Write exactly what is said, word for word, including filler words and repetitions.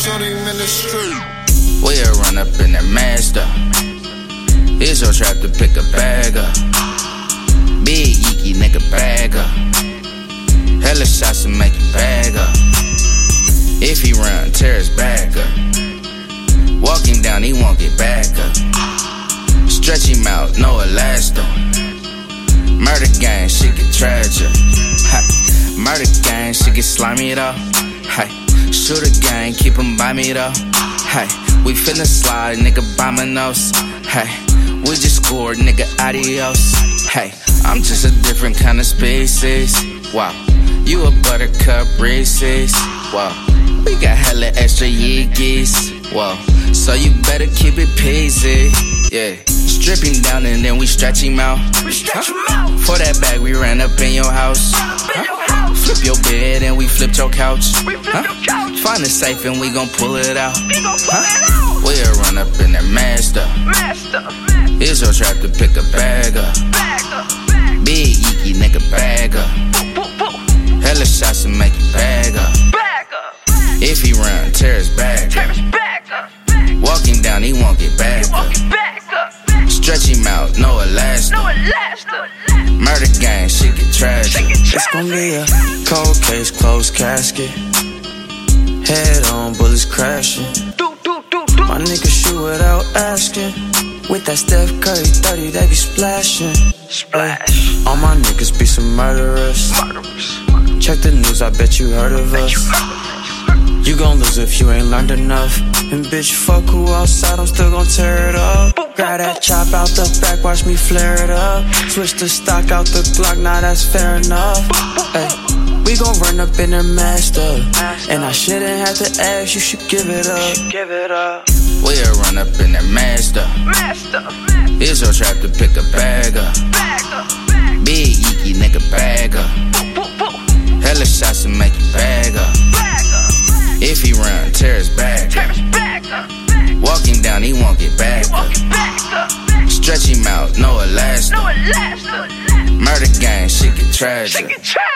thirty minutes straight. We'll run up in that Mazda. Here's your trap to pick a bag up. Big yeeky nigga bag up. Hella shots to make it bag up. If he run, tear his back up. Walk him down, he won't get back up. Stretch him out, no elasto. Murder gang, shit get tragic. Hi. Murder gang, shit get slimy though. Hi. Shooter gang, keep him by me though. Hi. We finna slide, nigga, by my nose. Hey, we just scored, nigga, adios. Hey, I'm just a different kind of species. Wow, you a buttercup Reese's. Wow, we got hella extra Yeegies. Wow, so you better keep it P Z. Yeah, strip him down and then we stretch him out. We stretch him out. For that bag, we ran up in your house. Huh? Flip your bed and we flipped your couch. We flipped huh? your couch. Find a safe and we gon' pull it out. We gon' pull huh? it out. We'll run up in that Mazda. Master. Here's your trap to pick a bag up. Bag up. Bag. Big yeeky nigga bag up. Boo, boo, boo. Hella shots to make it bag up. Bag up. If he run, tear his back Tear up. his back up. Walk him down, he won't get back up. Walk him back up. Stretch him out, no elasto. No elasto. Murder gang, shit get tragic. It's gon' be a cold case, closed casket. Head on, bullets crashing. Do, do, do, do. My niggas shoot without asking. With that Steph Curry thirty, they be splashing. Splash. All my niggas be some murderers. Murderers. Check the news, I bet you heard of us. You gon' lose if you ain't learned enough. And bitch, fuck who outside, I'm still gon' tear it up. Grab that chop out the back, watch me flare it up. Switch the stock out the Glock, now that's fair enough. Ay, we gon' run up in their Mazda. And I shouldn't have to ask, you should give it up. Give it up. We'll run up in that Mazda. Master. Here's your trap to pick a bag up. Bag up. Bag. Big yeeky nigga bag up. Boo, boo, boo. Hella shots to make it bag up. Bag up. If he run, tear his back Tear up. his back up. Walk him down, he won't get back Walk up. him back up. Stretch him out, no elasto. No elasto. Murder gang, shit get tragic. Shake it, try.